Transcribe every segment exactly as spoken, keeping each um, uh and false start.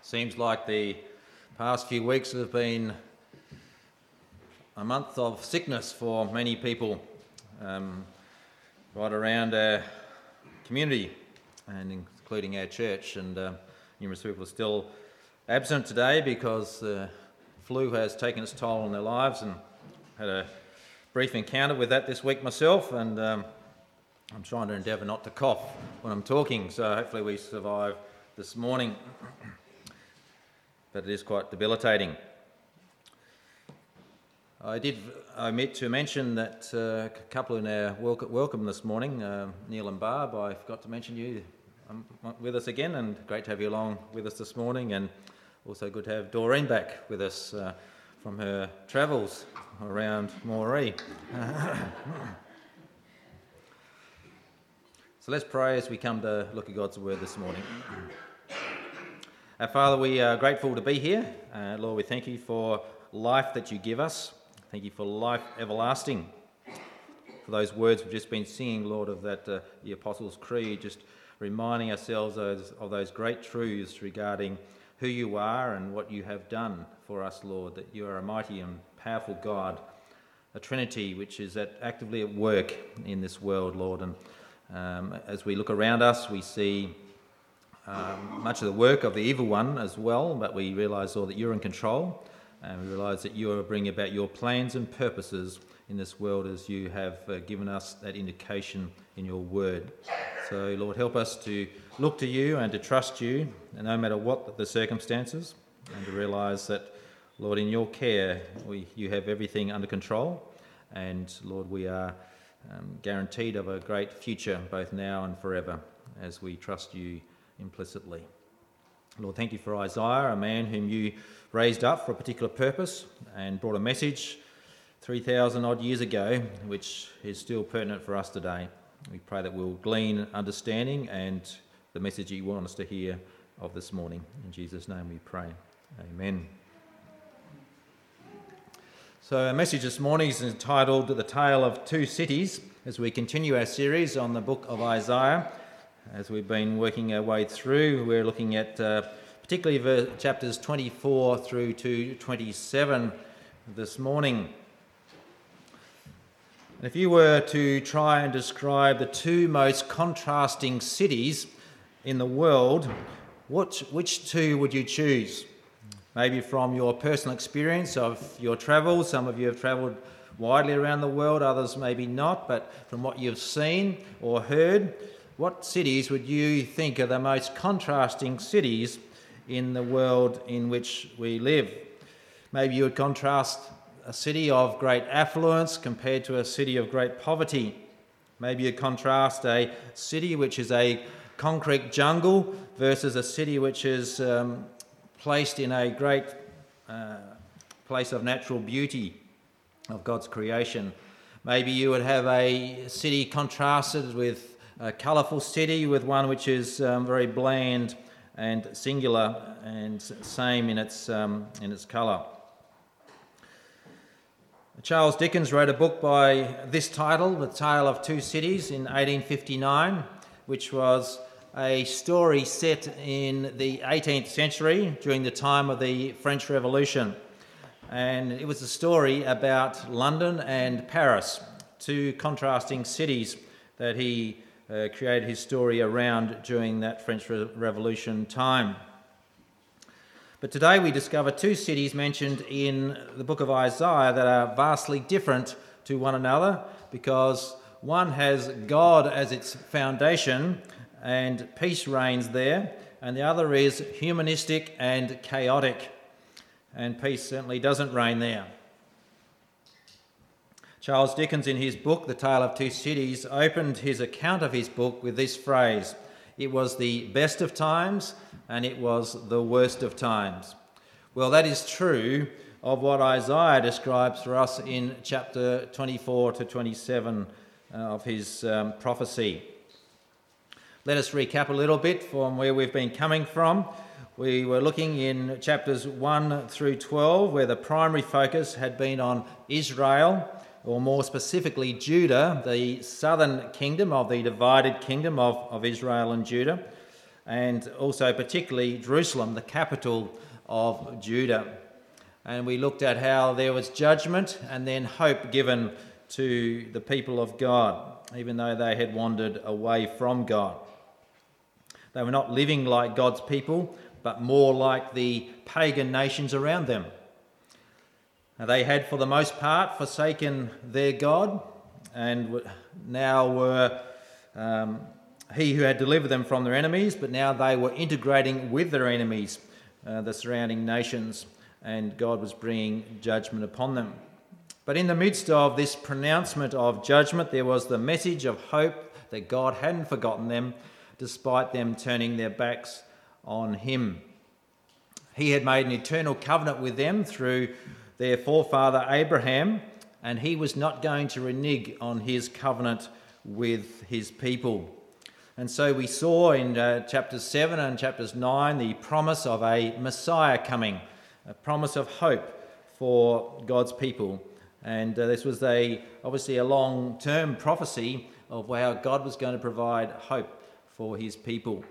Seems like the past few weeks have been a month of sickness for many people um, right around our community and including our church, and uh, numerous people are still absent today because the flu has taken its toll on their lives, and had a brief encounter with that this week myself, and um, I'm trying to endeavour not to cough when I'm talking, so hopefully we survive this morning. But it is quite debilitating. I did omit to mention that uh, a couple in our welcome this morning, uh, Neil and Barb, I forgot to mention you um, with us again, and great to have you along with us this morning, and also good to have Doreen back with us uh, from her travels around Moree. So let's pray as we come to look at God's word this morning. Our Father, we are grateful to be here. Uh, Lord, we thank you for life that you give us. Thank you for life everlasting. For those words we've just been singing, Lord, of that uh, the Apostles' Creed, just reminding ourselves of, of those great truths regarding who you are and what you have done for us, Lord, that you are a mighty and powerful God, a Trinity which is at, actively at work in this world, Lord. And um, as we look around us, we see Um, much of the work of the evil one as well, but we realise, Lord, that you're in control, and we realise that you are bringing about your plans and purposes in this world as you have uh, given us that indication in your word. So, Lord, help us to look to you and to trust you, and no matter what the circumstances, and to realise that, Lord, in your care, we, you have everything under control, and, Lord, we are um, guaranteed of a great future, both now and forever, as we trust you implicitly. Lord, thank you for Isaiah, a man whom you raised up for a particular purpose and brought a message three thousand odd years ago, which is still pertinent for us today. We pray that we'll glean understanding and the message you want us to hear of this morning. In Jesus' name we pray. Amen. So our message this morning is entitled The Tale of Two Cities, as we continue our series on the book of Isaiah. As we've been working our way through, we're looking at uh, particularly ver- chapters twenty-four through to twenty-seven this morning. And if you were to try and describe the two most contrasting cities in the world, what, which two would you choose? Maybe from your personal experience of your travels. Some of you have travelled widely around the world, others maybe not, but from what you've seen or heard, what cities would you think are the most contrasting cities in the world in which we live? Maybe you would contrast a city of great affluence compared to a city of great poverty. Maybe you'd contrast a city which is a concrete jungle versus a city which is um, placed in a great uh, place of natural beauty of God's creation. Maybe you would have a city contrasted with a colourful city with one which is um, very bland and singular and same in its um, in its colour. Charles Dickens wrote a book by this title, The Tale of Two Cities, in eighteen fifty-nine, which was a story set in the eighteenth century during the time of the French Revolution. And it was a story about London and Paris, two contrasting cities that he Uh, created his story around during that French Re- Revolution time. But today we discover two cities mentioned in the book of Isaiah that are vastly different to one another, because one has God as its foundation and peace reigns there, and the other is humanistic and chaotic, and peace certainly doesn't reign there. Charles Dickens, in his book, The Tale of Two Cities, opened his account of his book with this phrase: "It was the best of times and it was the worst of times." Well, that is true of what Isaiah describes for us in chapter twenty-four to twenty-seven uh, of his um, prophecy. Let us recap a little bit from where we've been coming from. We were looking in chapters one through twelve, where the primary focus had been on Israel, or more specifically Judah, the southern kingdom of the divided kingdom of, of Israel and Judah. and also particularly Jerusalem, the capital of Judah. And we looked at how there was judgment and then hope given to the people of God, even though they had wandered away from God. They were not living like God's people, but more like the pagan nations around them. They had, for the most part, forsaken their God, and now were um, he who had delivered them from their enemies, but now they were integrating with their enemies, uh, the surrounding nations, and God was bringing judgment upon them. But in the midst of this pronouncement of judgment, there was the message of hope that God hadn't forgotten them, despite them turning their backs on him. He had made an eternal covenant with them through their forefather Abraham, and he was not going to renege on his covenant with his people. And so we saw in uh, chapters seven and chapters nine the promise of a Messiah coming, a promise of hope for God's people. And uh, this was a obviously a long-term prophecy of how God was going to provide hope for his people.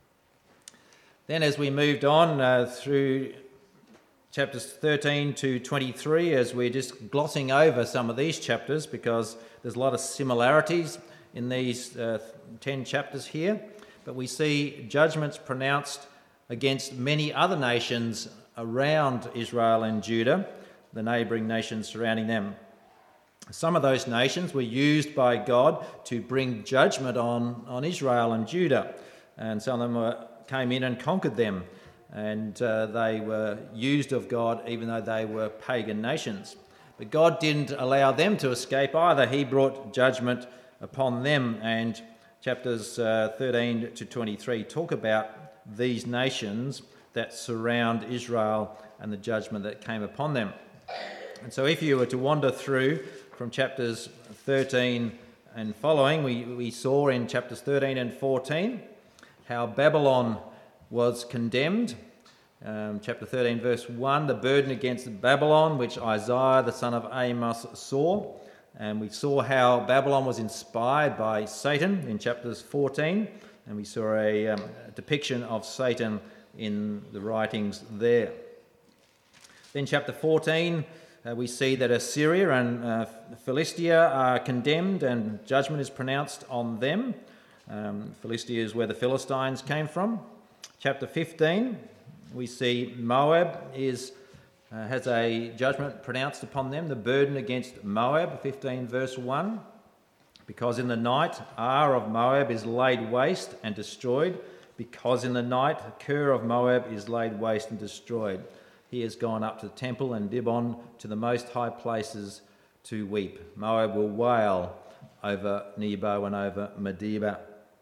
Then as we moved on uh, through chapters thirteen to twenty-three, as we're just glossing over some of these chapters because there's a lot of similarities in these uh, ten chapters here, but we see judgments pronounced against many other nations around Israel and Judah, the neighbouring nations surrounding them. Some of those nations were used by God to bring judgment on, on Israel and Judah, and some of them were, came in and conquered them, and uh, they were used of God even though they were pagan nations. But God didn't allow them to escape either. He brought judgment upon them, and chapters uh, thirteen to twenty-three talk about these nations that surround Israel and the judgment that came upon them. And so if you were to wander through from chapters thirteen and following, we, we saw in chapters thirteen and fourteen how Babylon was condemned. Um, chapter thirteen verse one, the burden against Babylon, which Isaiah the son of Amos saw. And we saw how Babylon was inspired by Satan in chapters fourteen, and we saw a, um, a depiction of Satan in the writings there. Then chapter fourteen, uh, we see that Assyria and uh, Philistia are condemned and judgment is pronounced on them. Um, Philistia is where the Philistines came from. Chapter fifteen, we see Moab is uh, has a judgment pronounced upon them, the burden against Moab, fifteen verse one. Because in the night Ar of Moab is laid waste and destroyed, because in the night Ker of Moab is laid waste and destroyed. He has gone up to the temple and Dibon to the most high places to weep. Moab will wail over Nebo and over Medeba.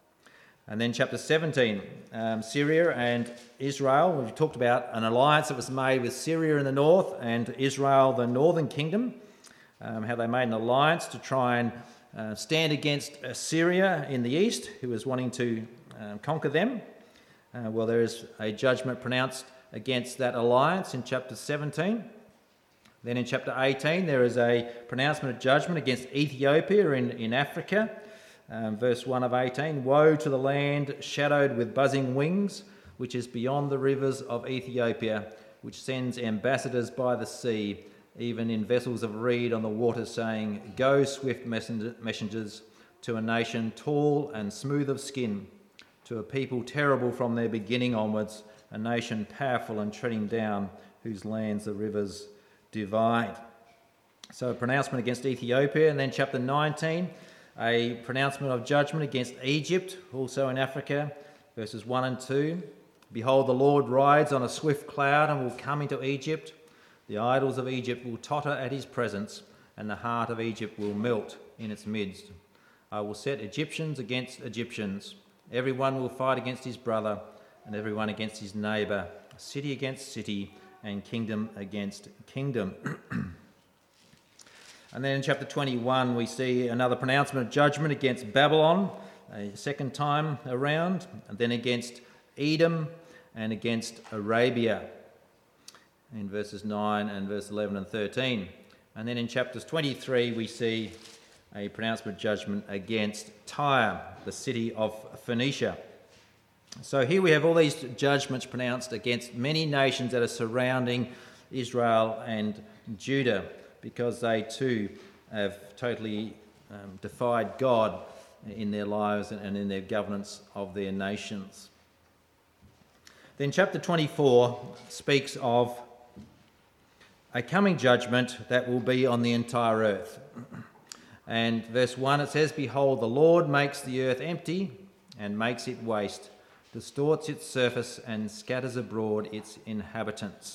And then chapter seventeen, um, Syria and Israel. We've talked about an alliance that was made with Syria in the north and Israel, the northern kingdom, um, how they made an alliance to try and uh, stand against Assyria in the east, who was wanting to um, conquer them. Uh, well, there is a judgment pronounced against that alliance in chapter seventeen. Then in chapter eighteen, there is a pronouncement of judgment against Ethiopia in, in Africa. Um, verse one of eighteen, woe to the land shadowed with buzzing wings, which is beyond the rivers of Ethiopia, which sends ambassadors by the sea, even in vessels of reed on the water, saying, go, swift messengers, to a nation tall and smooth of skin, to a people terrible from their beginning onwards, a nation powerful and treading down, whose lands the rivers divide. So a pronouncement against Ethiopia. And then chapter nineteen, a pronouncement of judgment against Egypt, also in Africa, verses one and two. Behold, the Lord rides on a swift cloud and will come into Egypt. The idols of Egypt will totter at his presence, and the heart of Egypt will melt in its midst. I will set Egyptians against Egyptians. Everyone will fight against his brother, and everyone against his neighbour, city against city, and kingdom against kingdom. And then in chapter twenty-one, we see another pronouncement of judgment against Babylon, a second time around, and then against Edom and against Arabia in verses nine and verse eleven and thirteen. And then in chapters twenty-three, we see a pronouncement of judgment against Tyre, the city of Phoenicia. So here we have all these judgments pronounced against many nations that are surrounding Israel and Judah, because they too have totally um, defied God in their lives and in their governance of their nations. Then chapter twenty-four speaks of a coming judgment that will be on the entire earth. And verse one, it says, "Behold, the Lord makes the earth empty and makes it waste, distorts its surface and scatters abroad its inhabitants."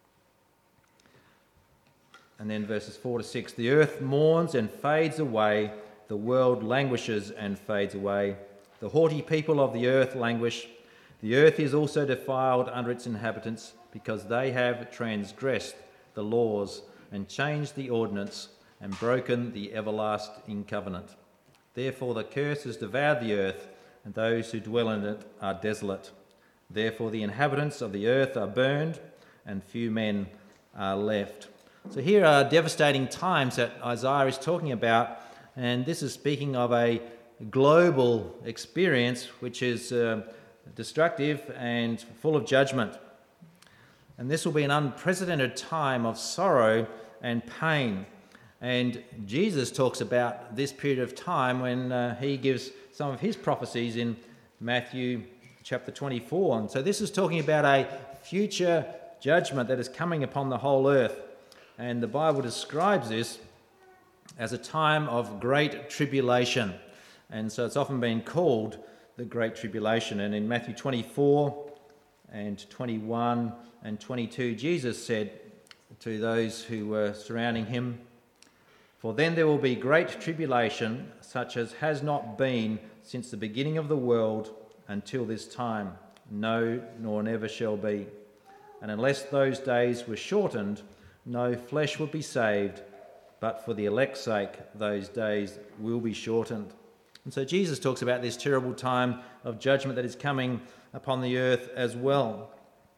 And then verses four to six, "The earth mourns and fades away, the world languishes and fades away. The haughty people of the earth languish. The earth is also defiled under its inhabitants, because they have transgressed the laws and changed the ordinance and broken the everlasting covenant. Therefore the curse has devoured the earth, and those who dwell in it are desolate. Therefore the inhabitants of the earth are burned, and few men are left." So here are devastating times that Isaiah is talking about, and this is speaking of a global experience which is uh, destructive and full of judgment. And this will be an unprecedented time of sorrow and pain. And Jesus talks about this period of time when uh, he gives some of his prophecies in Matthew chapter twenty-four. And so this is talking about a future judgment that is coming upon the whole earth. And the Bible describes this as a time of great tribulation. And so it's often been called the Great Tribulation. And in Matthew twenty-four and twenty-one and twenty-two, Jesus said to those who were surrounding him, "For then there will be great tribulation, such as has not been since the beginning of the world until this time, no, nor never shall be. And unless those days were shortened, no flesh would be saved, but for the elect's sake, those days will be shortened." And so Jesus talks about this terrible time of judgment that is coming upon the earth as well.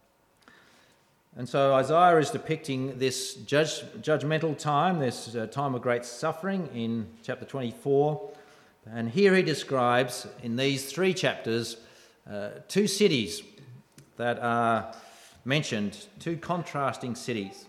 And so Isaiah is depicting this judge, judgmental time, this uh, time of great suffering in chapter twenty-four. And here he describes in these three chapters uh, two cities that are mentioned, two contrasting cities.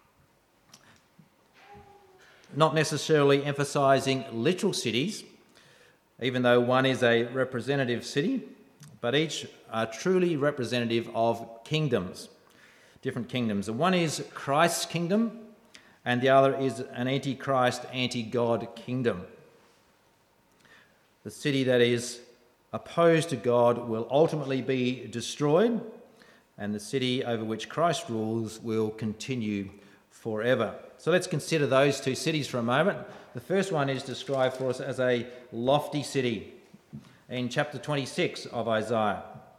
Not necessarily emphasising literal cities, even though one is a representative city, but each are truly representative of kingdoms, different kingdoms. And one is Christ's kingdom, and the other is an anti-Christ, anti-God kingdom. The city that is opposed to God will ultimately be destroyed, and the city over which Christ rules will continue forever. So let's consider those two cities for a moment. The first one is described for us as a lofty city in chapter twenty-six of Isaiah.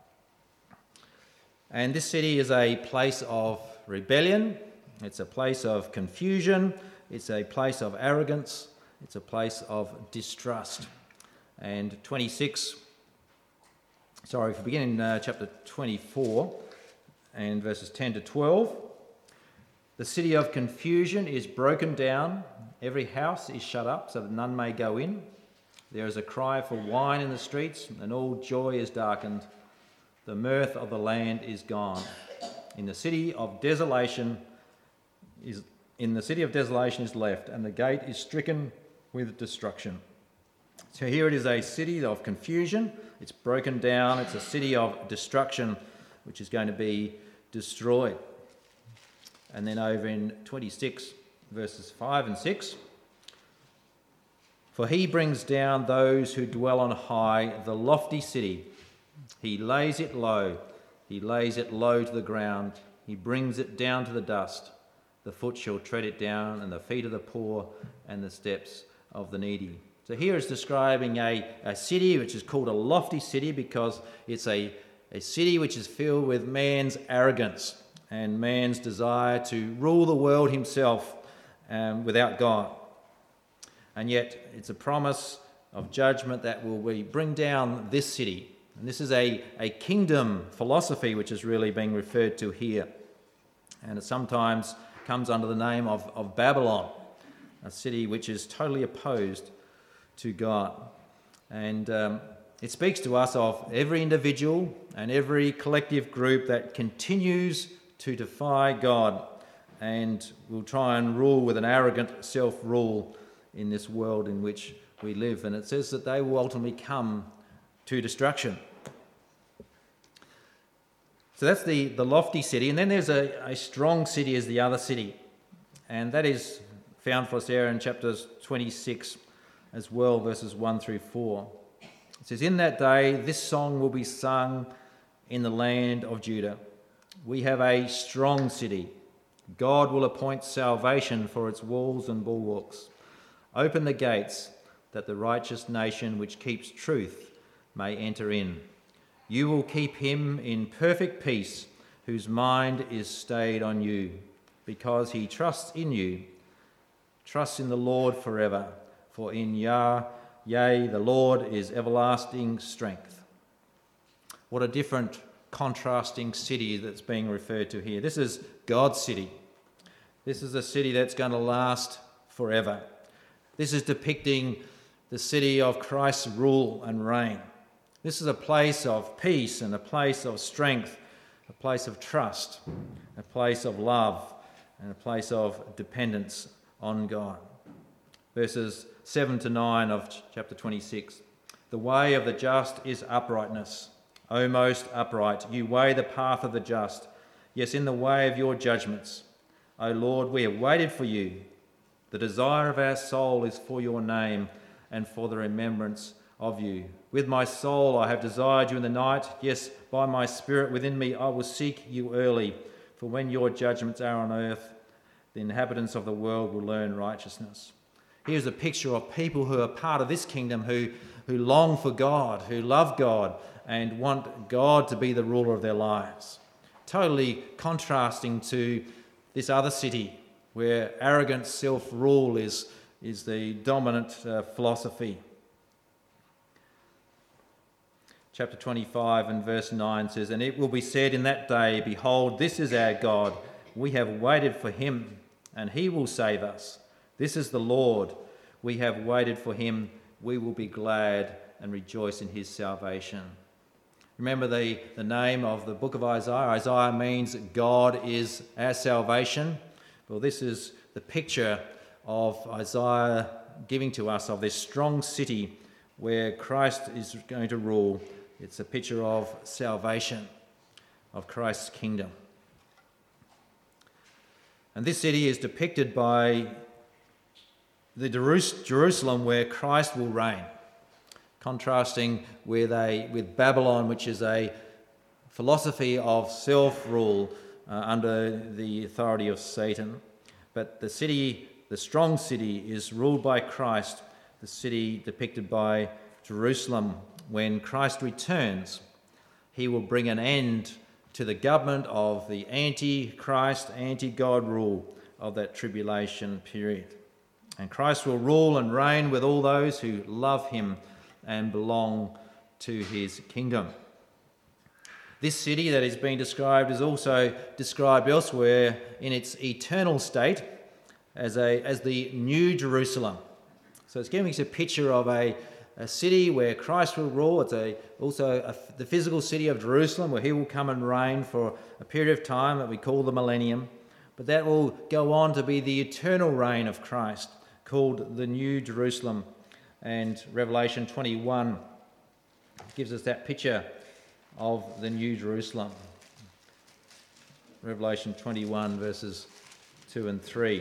And this city is a place of rebellion, it's a place of confusion, it's a place of arrogance, it's a place of distrust. And twenty-six, sorry, if we begin in uh, chapter twenty-four and verses ten to twelve, "The city of confusion is broken down, every house is shut up so that none may go in. There is a cry for wine in the streets, and all joy is darkened. The mirth of the land is gone. In the city of desolation is in the city of desolation is left, and the gate is stricken with destruction." So here it is, a city of confusion. It's broken down. It's a city of destruction, which is going to be destroyed. And then over in twenty-six, verses five and six, "For he brings down those who dwell on high, the lofty city. He lays it low. He lays it low to the ground. He brings it down to the dust. The foot shall tread it down, and the feet of the poor, and the steps of the needy." So here it's describing a, a city which is called a lofty city because it's a, a city which is filled with man's arrogance and man's desire to rule the world himself um, without God. And yet it's a promise of judgment that will be, bring down this city. And this is a, a kingdom philosophy which is really being referred to here. And it sometimes comes under the name of, of Babylon, a city which is totally opposed to God. And um, it speaks to us of every individual and every collective group that continues to defy God and will try and rule with an arrogant self-rule in this world in which we live. And it says that they will ultimately come to destruction. So that's the, the lofty city. And then there's a, a strong city as the other city. And that is found for us there in chapters twenty-six as well, verses one through four. It says, "In that day, this song will be sung in the land of Judah. We have a strong city. God will appoint salvation for its walls and bulwarks. Open the gates, that the righteous nation which keeps truth may enter in. You will keep him in perfect peace, whose mind is stayed on you, because he trusts in you. Trust in the Lord forever, for in Yah, yea, the Lord is everlasting strength." What a different, contrasting city that's being referred to here. This is God's city. This is a city that's going to last forever. This is depicting the city of Christ's rule and reign. This is a place of peace and a place of strength, a place of trust, a place of love, and a place of dependence on God. Verses seven to nine of chapter twenty-six. "The way of the just is uprightness. O most upright, you weigh the path of the just. Yes, in the way of your judgments. O Lord, we have waited for you. The desire of our soul is for your name and for the remembrance of you. With my soul I have desired you in the night. Yes, by my spirit within me I will seek you early. For when your judgments are on earth, the inhabitants of the world will learn righteousness." Here's a picture of people who are part of this kingdom, who, who long for God, who love God and want God to be the ruler of their lives. Totally contrasting to this other city where arrogant self-rule is, is the dominant uh, philosophy. Chapter twenty-five and verse nine says, "And it will be said in that day, Behold, this is our God. We have waited for him, and he will save us. This is the Lord. We have waited for him. We will be glad and rejoice in his salvation." Remember the, the name of the book of Isaiah. Isaiah means God is our salvation. Well, this is the picture of Isaiah giving to us of this strong city where Christ is going to rule. It's a picture of salvation, of Christ's kingdom. And this city is depicted by the Jerusalem where Christ will reign, contrasting with, a, with Babylon, which is a philosophy of self-rule uh, under the authority of Satan. But the city, the strong city, is ruled by Christ, the city depicted by Jerusalem. When Christ returns, he will bring an end to the government of the anti-Christ, anti-God rule of that tribulation period. And Christ will rule and reign with all those who love him and belong to his kingdom. This city that is being described is also described elsewhere in its eternal state as, a, as the New Jerusalem. So it's giving us a picture of a, a city where Christ will rule. It's a, also a, the physical city of Jerusalem where he will come and reign for a period of time that we call the millennium. But that will go on to be the eternal reign of Christ, called the New Jerusalem. And Revelation twenty-one gives us that picture of the New Jerusalem. Revelation twenty-one, verses two and three.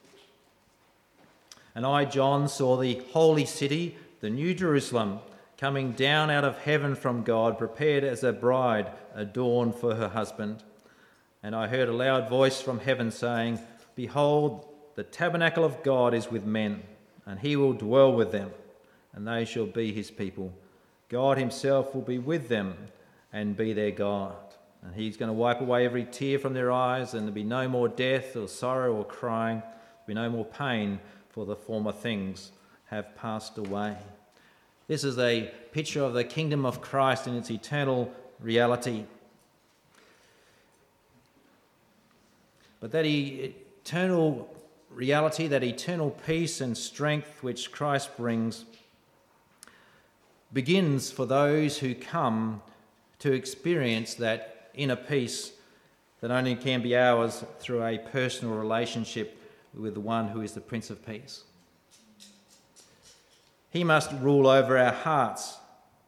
"And I, John, saw the holy city, the New Jerusalem, coming down out of heaven from God, prepared as a bride adorned for her husband. And I heard a loud voice from heaven saying, Behold, the tabernacle of God is with men, and he will dwell with them, and they shall be his people. God himself will be with them and be their God. And he's going to wipe away every tear from their eyes, and there'll be no more death or sorrow or crying. There'll be no more pain, for the former things have passed away." This is a picture of the kingdom of Christ in its eternal reality. But that eternal reality, that eternal peace and strength which Christ brings, begins for those who come to experience that inner peace that only can be ours through a personal relationship with the one who is the Prince of Peace. He must rule over our hearts.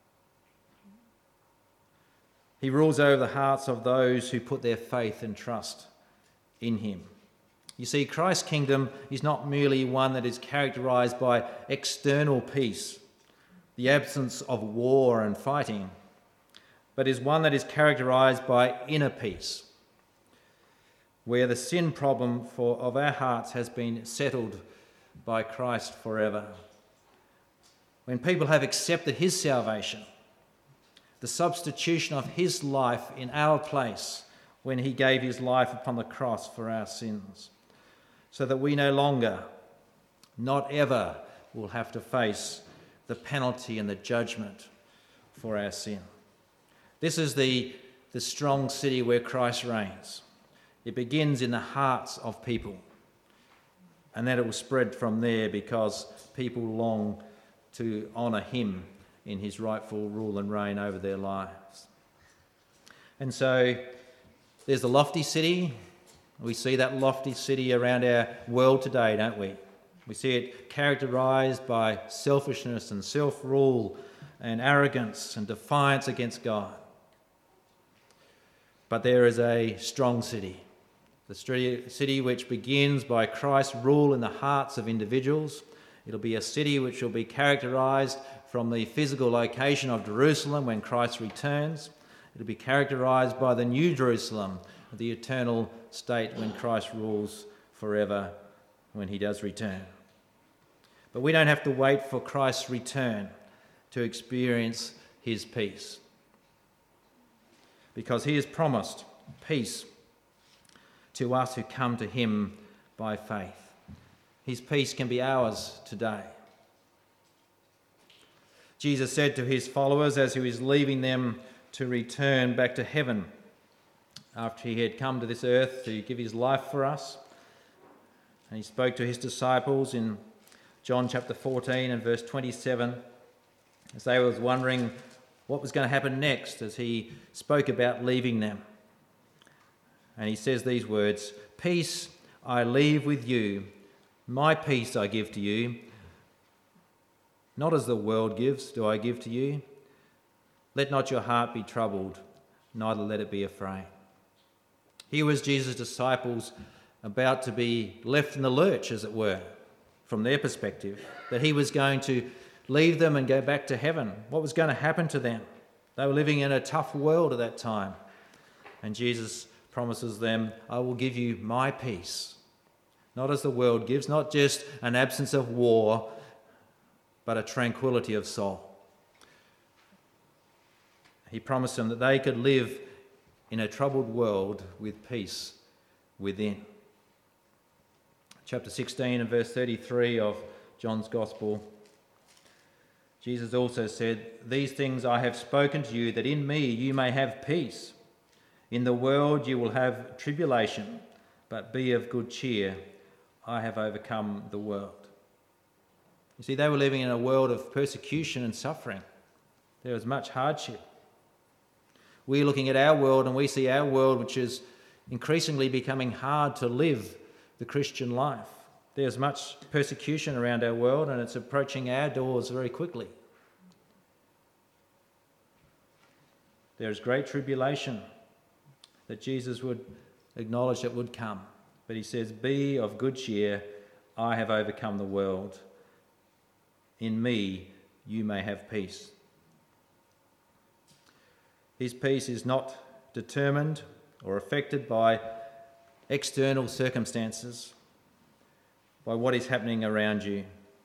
He rules over the hearts of those who put their faith and trust in him. You see, Christ's kingdom is not merely one that is characterised by external peace, the absence of war and fighting, but is one that is characterised by inner peace, where the sin problem for, of our hearts has been settled by Christ forever. When people have accepted his salvation, the substitution of his life in our place when he gave his life upon the cross for our sins, so that we no longer, not ever, will have to face the penalty and the judgment for our sin. This is the, the strong city where Christ reigns. It begins in the hearts of people, and then it will spread from there because people long to honour him in his rightful rule and reign over their lives. And so there's the lofty city. We see that lofty city around our world today, don't we? We see it characterised by selfishness and self-rule and arrogance and defiance against God. But there is a strong city, the city which begins by Christ's rule in the hearts of individuals. It'll be a city which will be characterised from the physical location of Jerusalem when Christ returns. It'll be characterised by the New Jerusalem, the eternal state when Christ rules forever when he does return. But we don't have to wait for Christ's return to experience his peace, because he has promised peace to us who come to him by faith. His peace can be ours today. Jesus said to his followers as he was leaving them to return back to heaven after he had come to this earth to give his life for us, and he spoke to his disciples in John chapter fourteen and verse twenty-seven as they were wondering what was going to happen next as he spoke about leaving them. And he says these words, "Peace I leave with you, my peace I give to you. Not as the world gives do I give to you. Let not your heart be troubled, neither let it be afraid." Here was Jesus' disciples about to be left in the lurch, as it were, from their perspective, that he was going to leave them and go back to heaven. What was going to happen to them? They were living in a tough world at that time. And Jesus promises them, "I will give you my peace, not as the world gives, not just an absence of war, but a tranquility of soul." He promised them that they could live in a troubled world with peace within. Chapter sixteen and verse thirty-three of John's Gospel, Jesus also said, "These things I have spoken to you, that in me you may have peace. In the world you will have tribulation, but be of good cheer. I have overcome the world." You see, they were living in a world of persecution and suffering. There was much hardship. We're looking at our world and we see our world, which is increasingly becoming hard to live the Christian life. There's much persecution around our world and it's approaching our doors very quickly. There is great tribulation that Jesus would acknowledge that would come. But he says, "Be of good cheer, I have overcome the world. In me you may have peace." His peace is not determined or affected by external circumstances, by what is happening around you.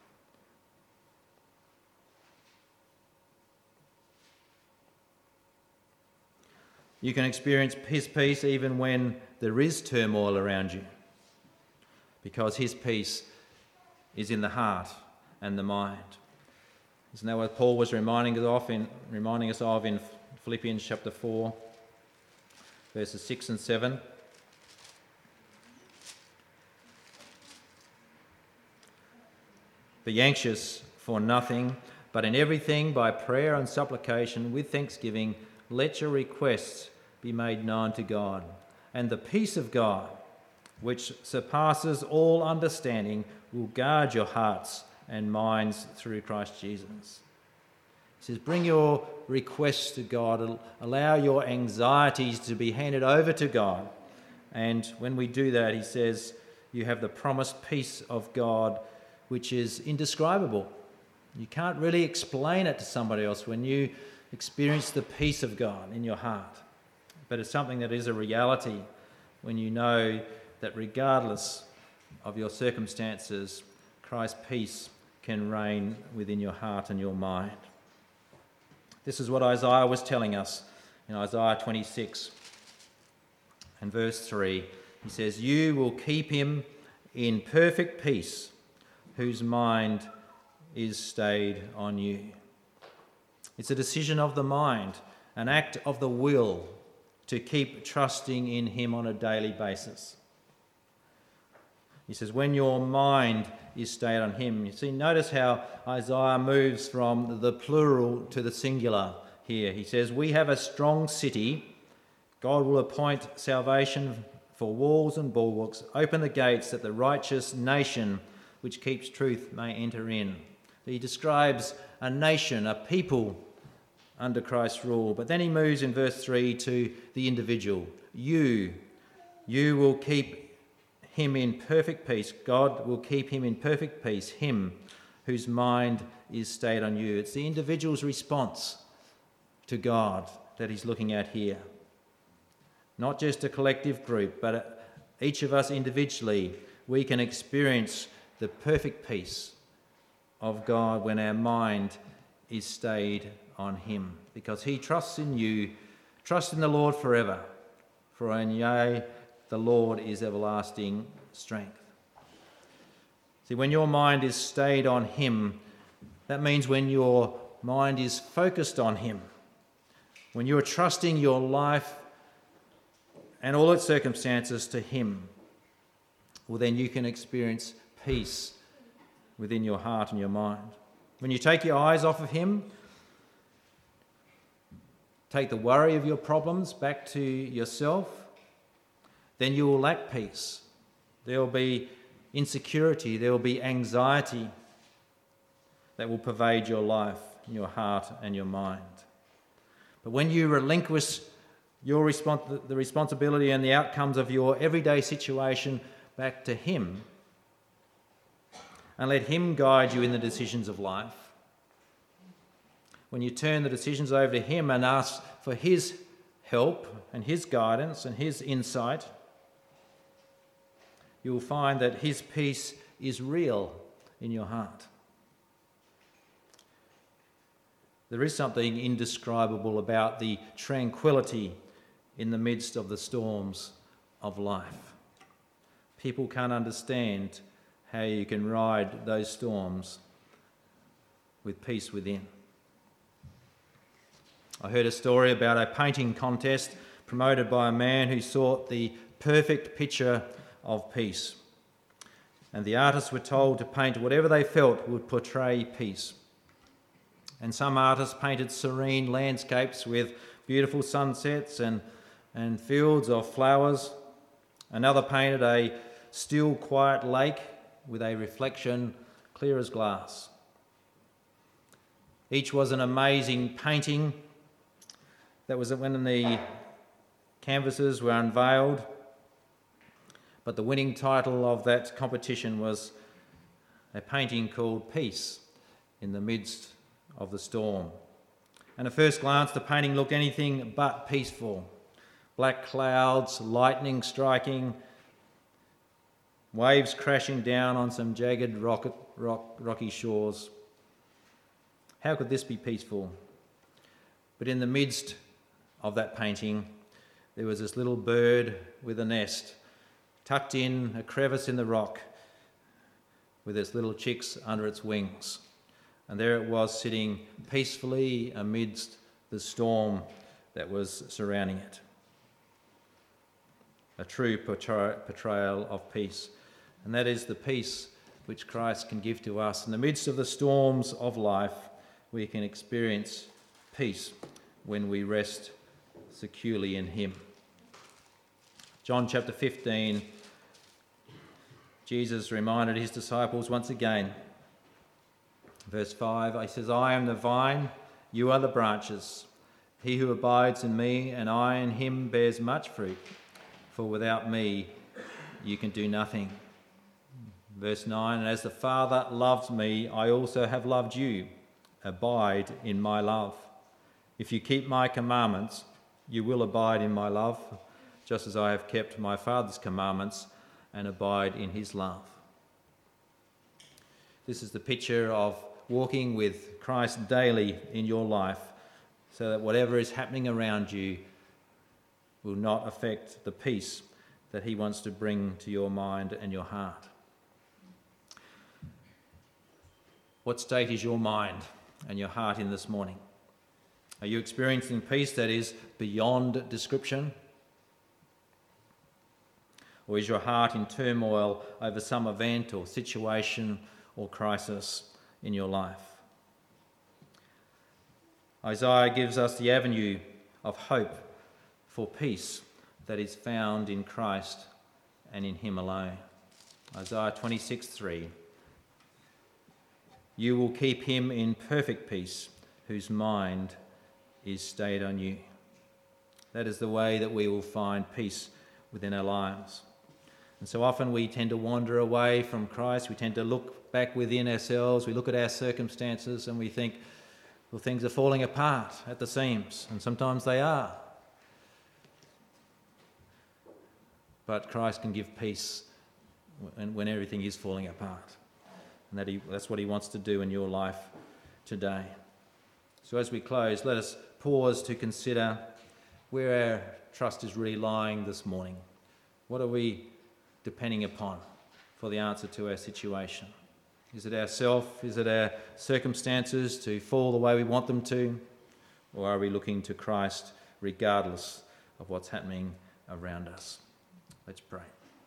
You can experience his peace even when there is turmoil around you, because his peace is in the heart and the mind. Isn't that what Paul was reminding us of in, reminding us of in Philippians chapter four, verses six and seven? "Be anxious for nothing, but in everything by prayer and supplication with thanksgiving, let your requests be made known to God, and the peace of God, which surpasses all understanding, will guard your hearts and minds through Christ Jesus. He says, bring your requests to God, allow your anxieties to be handed over to God. And when we do that, he says, you have the promised peace of God, which is indescribable. You can't really explain it to somebody else when you experience the peace of God in your heart. But it's something that is a reality when you know that regardless of your circumstances, Christ's peace can reign within your heart and your mind. This is what Isaiah was telling us in Isaiah twenty-six and verse three. He says, you will keep him in perfect peace, whose mind is stayed on you. It's a decision of the mind, an act of the will to keep trusting in him on a daily basis. He says, when your mind is stayed on him. You see, notice how Isaiah moves from the plural to the singular here. He says, we have a strong city. God will appoint salvation for walls and bulwarks. Open the gates that the righteous nation which keeps truth may enter in. He describes a nation, a people under Christ's rule. But then he moves in verse three to the individual. You, you will keep him in perfect peace. God will keep him in perfect peace, him whose mind is stayed on you. It's the individual's response to God that he's looking at here. Not just a collective group, but each of us individually, we can experience the perfect peace of God when our mind is stayed on him, because he trusts in you. Trust in the Lord forever, for in yea, the Lord is everlasting strength. See, when your mind is stayed on him, that means when your mind is focused on him, when you're trusting your life and all its circumstances to him, well, then you can experience peace within your heart and your mind. When you take your eyes off of him, take the worry of your problems back to yourself, then you will lack peace. There will be insecurity, there will be anxiety that will pervade your life, your heart and your mind. But when you relinquish your respons- the responsibility and the outcomes of your everyday situation back to him, and let him guide you in the decisions of life, when you turn the decisions over to him and ask for his help and his guidance and his insight, you will find that his peace is real in your heart. There is something indescribable about the tranquility in the midst of the storms of life. People can't understand how you can ride those storms with peace within. I heard a story about a painting contest promoted by a man who sought the perfect picture of peace. And the artists were told to paint whatever they felt would portray peace. And some artists painted serene landscapes with beautiful sunsets and, and fields of flowers. Another painted a still, quiet lake with a reflection clear as glass. Each was an amazing painting. That was when the canvases were unveiled. But the winning title of that competition was a painting called Peace in the Midst of the Storm. And at first glance, the painting looked anything but peaceful. Black clouds, lightning striking, waves crashing down on some jagged rock, rock, rocky shores. How could this be peaceful? But in the midst of that painting, there was this little bird with a nest, tucked in a crevice in the rock, with its little chicks under its wings. And there it was, sitting peacefully amidst the storm that was surrounding it. A true portrayal of peace. And that is the peace which Christ can give to us. In the midst of the storms of life, we can experience peace when we rest securely in him. John chapter fifteen, Jesus reminded his disciples once again. Verse five, he says, I am the vine, you are the branches. He who abides in me and I in him bears much fruit, for without me you can do nothing. Verse nine, and as the Father loves me, I also have loved you. Abide in my love. If you keep my commandments, you will abide in my love, just as I have kept my Father's commandments and abide in his love. This is the picture of walking with Christ daily in your life, so that whatever is happening around you will not affect the peace that he wants to bring to your mind and your heart. What state is your mind and your heart in this morning? Are you experiencing peace that is beyond description? Or is your heart in turmoil over some event or situation or crisis in your life? Isaiah gives us the avenue of hope for peace that is found in Christ and in him alone. Isaiah twenty-six three. You will keep him in perfect peace, whose mind is stayed on you. That is the way that we will find peace within our lives. And so often we tend to wander away from Christ. We tend to look back within ourselves. We look at our circumstances and we think, well, things are falling apart at the seams, and sometimes they are. But Christ can give peace when, when everything is falling apart. And that he, that's what he wants to do in your life today. So as we close, let us pause to consider where our trust is really lying this morning. What are we depending upon for the answer to our situation? Is it ourselves? Is it our circumstances to fall the way we want them to? Or are we looking to Christ regardless of what's happening around us? Let's pray.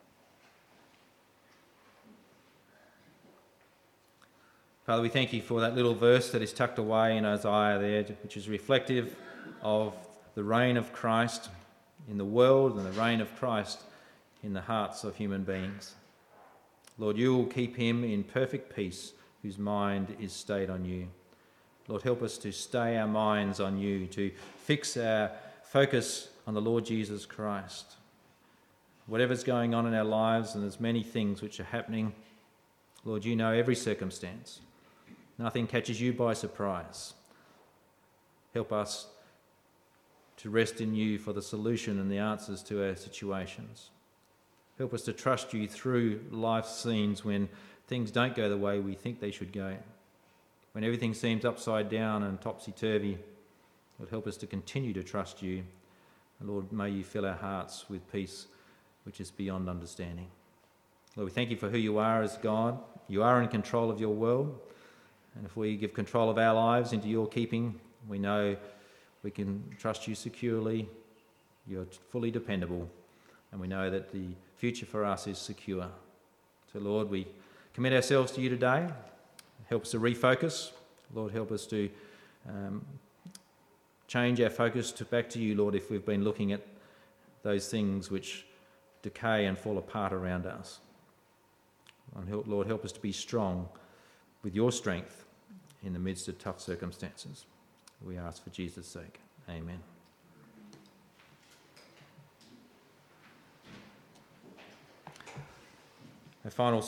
Father, we thank you for that little verse that is tucked away in Isaiah there, which is reflective of the reign of Christ in the world and the reign of Christ in the hearts of human beings. Lord, you will keep him in perfect peace whose mind is stayed on you. Lord, help us to stay our minds on you, to fix our focus on the Lord Jesus Christ. Whatever's going on in our lives, and there's many things which are happening, Lord, you know every circumstance. Nothing catches you by surprise. Help us to rest in you for the solution and the answers to our situations. Help us to trust you through life's scenes when things don't go the way we think they should go. When everything seems upside down and topsy-turvy, Lord, help us to continue to trust you. And Lord, may you fill our hearts with peace which is beyond understanding. Lord, we thank you for who you are as God. You are in control of your world. And if we give control of our lives into your keeping, we know we can trust you securely. You're fully dependable. And we know that the future for us is secure. So, Lord, we commit ourselves to you today. Help us to refocus. Lord, help us to um, change our focus to back to you, Lord, if we've been looking at those things which decay and fall apart around us. And help, Lord, help us to be strong with your strength in the midst of tough circumstances. We ask for Jesus' sake. Amen. Our final